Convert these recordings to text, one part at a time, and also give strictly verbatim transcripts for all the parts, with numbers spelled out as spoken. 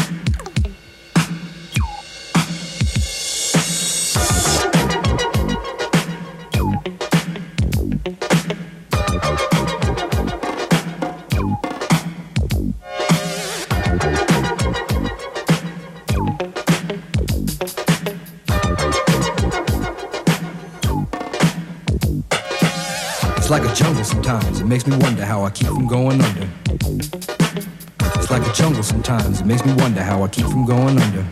It's like a jungle sometimes, it makes me wonder how I keep from going under. It's like a jungle sometimes, it makes me wonder how I keep from going under.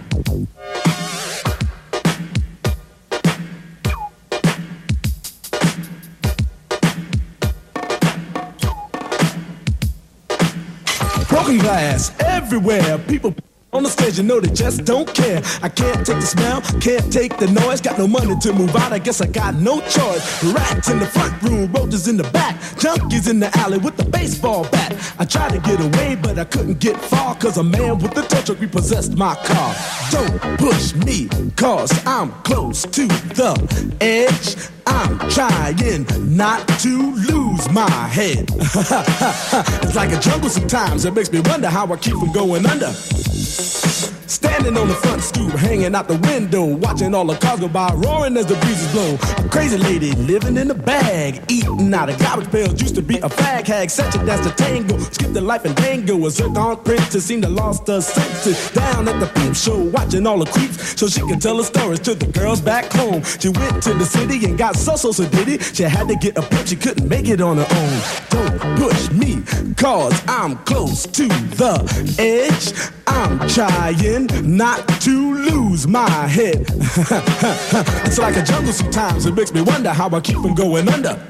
Broken glass everywhere, people on the stage, you know they just don't care. I can't take the smell, can't take the noise. Got no money to move out, I guess I got no choice. Rats in the front room, roaches in the back, junkies in the alley with the baseball bat. I tried to get away, but I couldn't get far, cause a man with the tow truck repossessed my car. Don't push me, cause I'm close to the edge. I'm trying not to lose my head. It's like a jungle sometimes, it makes me wonder how I keep from going under. Standing on the front stoop, hanging out the window, watching all the cars go by, roaring as the breezes blow. A crazy lady living in a bag, eating out of garbage pails, used to be a fag hag, such a dance to tango, skipped the life and dango. A zircon princess seemed to lost her senses, down at the peep show, watching all the creeps, so she could tell her stories to the girls back home. She went to the city and got so so so did it. She had to get a pimp, she couldn't make it on her own. Don't push me, cause I'm close to the edge. I'm trying not to lose my head. It's like a jungle sometimes, it makes me wonder how I keep from going under.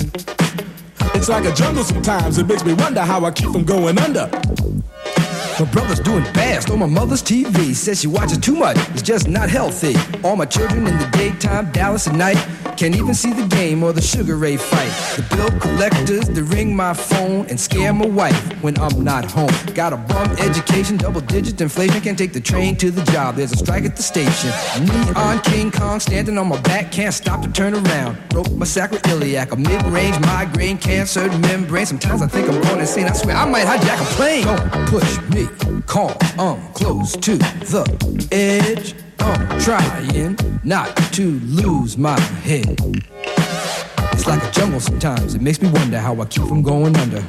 It's like a jungle sometimes, it makes me wonder how I keep from going under. My brother's doing fast on my mother's T V. Says she watches too much, it's just not healthy. All my children in the daytime, Dallas at night. Can't even see the game or the Sugar Ray fight. The bill collectors, they ring my phone and scare my wife when I'm not home. Got a bum education, double digit inflation. Can't take the train to the job, there's a strike at the station. Neon King Kong standing on my back, can't stop to turn around. Broke my sacroiliac, a mid-range migraine, cancer membrane. Sometimes I think I'm going insane, I swear I might hijack a plane. Don't push me, call, I'm close to the edge. I'm trying not to lose my head. It's like a jungle sometimes, it makes me wonder how I keep from going under.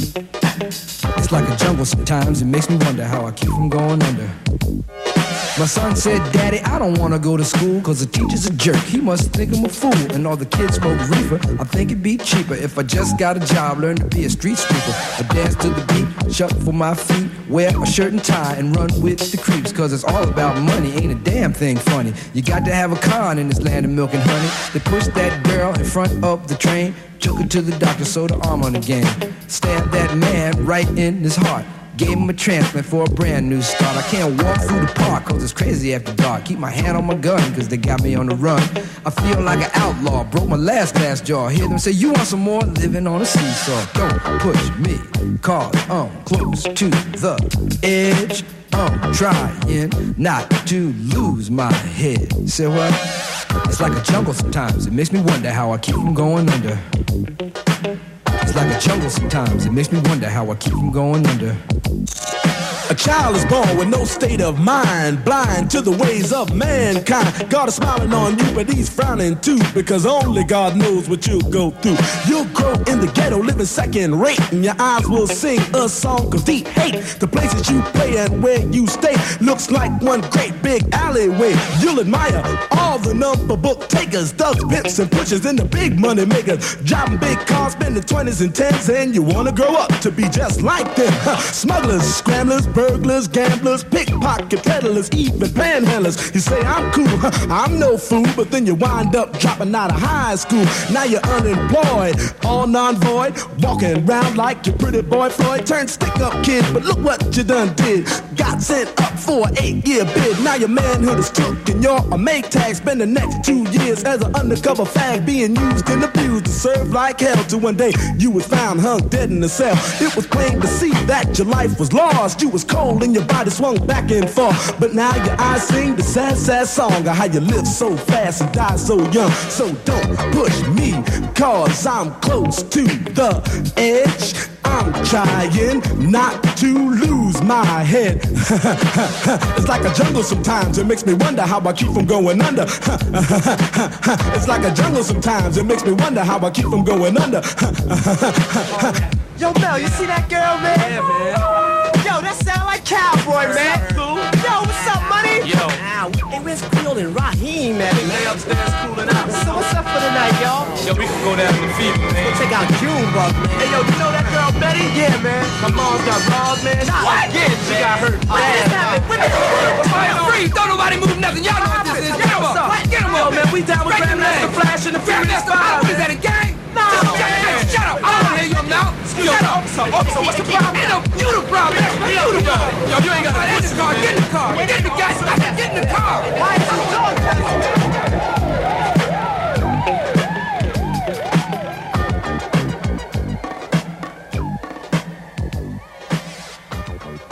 It's like a jungle sometimes, it makes me wonder how I keep from going under. My son said, Daddy, I don't want to go to school cause the teacher's a jerk. He must think I'm a fool and all the kids smoke reefer. I think it'd be cheaper if I just got a job, learn to be a street sweeper. I dance to the beat, shuffle my feet, wear a shirt and tie and run with the creeps. Cause it's all about money, ain't a damn thing funny. You got to have a con in this land of milk and honey. They pushed that girl in front of the train, took her to the doctor, sewed her arm on again. Stabbed that man right in his heart. Gave him a transplant for a brand new start. I can't walk through the park cause it's crazy after dark. Keep my hand on my gun cause they got me on the run. I feel like an outlaw, broke my last glass jaw. Hear them say, you want some more? Living on a seesaw. Don't push me cause I'm close to the edge. I'm trying not to lose my head. Say what? It's like a jungle sometimes, it makes me wonder how I keep from going under. It's like a jungle sometimes, it makes me wonder how I keep from going under. A child is born with no state of mind, blind to the ways of mankind. God is smiling on you, but he's frowning too, because only God knows what you'll go through. You'll grow in the ghetto, living second rate, and your eyes will sing a song of deep hate. The places you play and where you stay looks like one great big alleyway. You'll admire all the number book takers, thugs, pimps, and pushers, and the big money makers, driving big cars, spending twenties and tens, and you wanna grow up to be just like them. Smugglers, scramblers, burglars, gamblers, pickpocket peddlers, even panhandlers. You say I'm cool, I'm no fool, but then you wind up dropping out of high school. Now you're unemployed, all non-void, walking around like your pretty boy Floyd. Turned stick-up kid, but look what you done did. Got sent up for an eight-year bid. Now your manhood is took and you're a make tag. Spend the next two years as an undercover fag, being used and abused to serve like hell. Till one day you was found hung dead in a cell. It was plain to see that your life was lost. You was cold and your body swung back and forth, but now your eyes sing the sad, sad song of how you live so fast and die so young. So don't push me, cause I'm close to the edge. I'm trying not to lose my head. It's like a jungle sometimes, it makes me wonder how I keep from going under. It's like a jungle sometimes, it makes me wonder how I keep from going under. Yo, Mel, you see that girl, man? Yeah, man. Yo, that sound like Cowboy, man. Cool. Yo, what's up, money? Yo. Ow, hey, where's Creole and Raheem, man? They upstairs cooling out. So what's up for the night, y'all? Yo, we can go down to the fever, man. Check out Junebug, man. Hey, yo, you know that girl Betty? Yeah, man. My mom's got raws, man. What? Again, she got hurt. What just happened? What the Free, don't nobody move nothing. Y'all know what this is. Get him up. Get him up, man. We down with Grandmaster Flash and the Furious Five. What is that, a gang? No, man. Shut up. I don't hear you now. Yo, officer, officer, what's the problem? You the problem. You the problem. Yo, you ain't got to get in the car. Get in the car. Get in the